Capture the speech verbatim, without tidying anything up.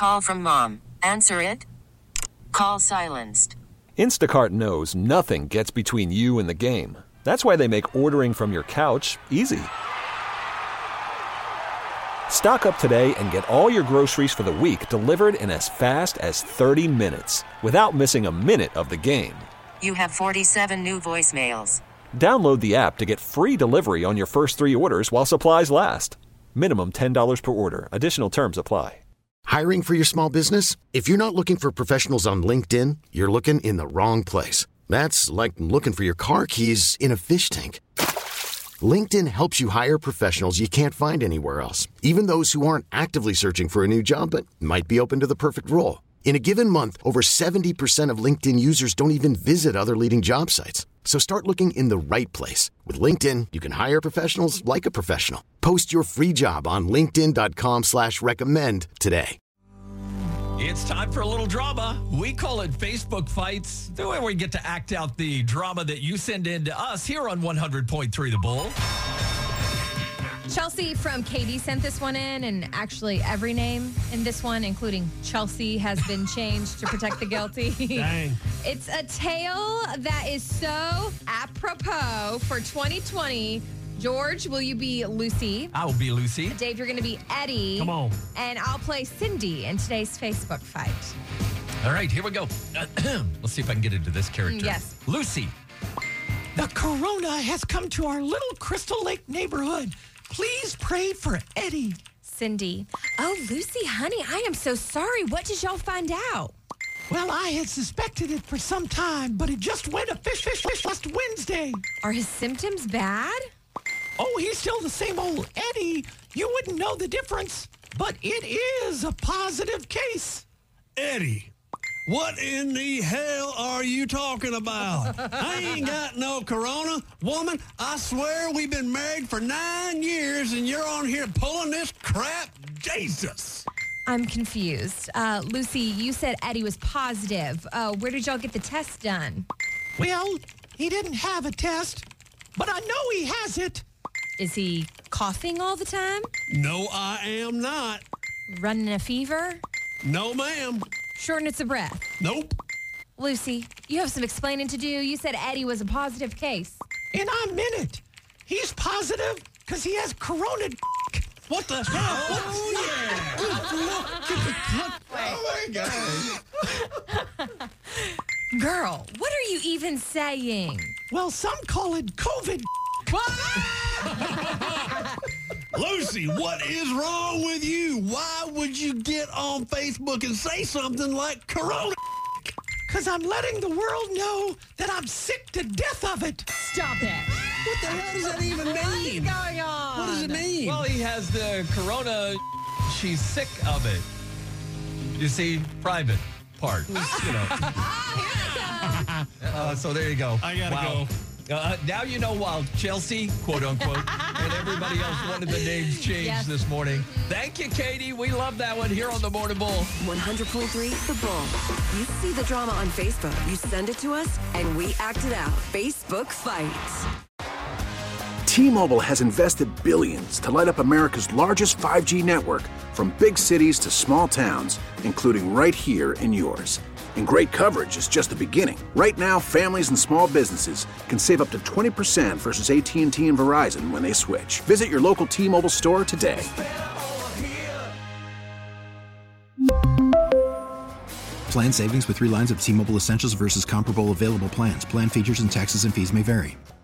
call from mom. Answer it. Call silenced. Instacart knows nothing gets between you and the game. That's why they make ordering from your couch easy. Stock up today and get all your groceries for the week delivered in as fast as thirty minutes without missing a minute of the game. You have forty-seven new voicemails. Download the app to get free delivery on your first three orders while supplies last. Minimum ten dollars per order. Additional terms apply. Hiring for your small business? If you're not looking for professionals on LinkedIn, you're looking in the wrong place. That's like looking for your car keys in a fish tank. LinkedIn helps you hire professionals you can't find anywhere else, even those who aren't actively searching for a new job but might be open to the perfect role. In a given month, over seventy percent of LinkedIn users don't even visit other leading job sites. So start looking in the right place. With LinkedIn, you can hire professionals like a professional. Post your free job on linkedin.com slash recommend today. It's time for a little drama. We call it Facebook Fights, the way we get to act out the drama that you send in to us here on one hundred point three The Bull. Chelsea from Katie sent this one in, and actually every name in this one, including Chelsea, has been changed to protect the guilty. Dang. It's a tale that is so apropos for twenty twenty. George, will you be Lucy? I will be Lucy. Dave, you're going to be Eddie. Come on. And I'll play Cindy in today's Facebook fight. All right, here we go. Let's see if I can get into this character. Yes. Lucy. The corona has come to our little Crystal Lake neighborhood. Please pray for Eddie. Cindy. Oh, Lucy, honey, I am so sorry. What did y'all find out? Well, I had suspected it for some time, but it just went a fish, fish, fish last Wednesday. Are his symptoms bad? Oh, he's still the same old Eddie. You wouldn't know the difference, but it is a positive case. Eddie, what in the hell are you talking about? I ain't got no corona. Woman, I swear we've been married for nine years and you're on here pulling this crap? Jesus. I'm confused. Uh, Lucy, you said Eddie was positive. Uh, where did y'all get the test done? Well, he didn't have a test, but I know he has it. Is he coughing all the time? No, I am not. Running a fever? No, ma'am. Shortness of breath? Nope. Lucy, you have some explaining to do. You said Eddie was a positive case. And I meant it. He's positive because he has corona. What the hell? Oh, yeah. Oh, my God. Girl, what are you even saying? Well, some call it COVID. Lucy, what is wrong with you? Why would you get on Facebook and say something like corona? Because I'm letting the world know that I'm sick to death of it. Stop it. What the hell does that even mean? What is going on? What does it mean? Well, he has the corona. She's sick of it. You see, private part. You know. Uh, so there you go. I gotta wow. go. Uh, now you know why Chelsea, quote unquote, and everybody else wanted the names changed yes. this morning. Thank you, Katie. We love that one here on the Morning Bull. one hundred point three The Bull. You see the drama on Facebook, you send it to us, and we act it out. Facebook Fights. T-Mobile has invested billions to light up America's largest five G network, from big cities to small towns, including right here in yours. And great coverage is just the beginning. Right now, families and small businesses can save up to twenty percent versus A T and T and Verizon when they switch. Visit your local T-Mobile store today. Plan savings with three lines of T-Mobile Essentials versus comparable available plans. Plan features and taxes and fees may vary.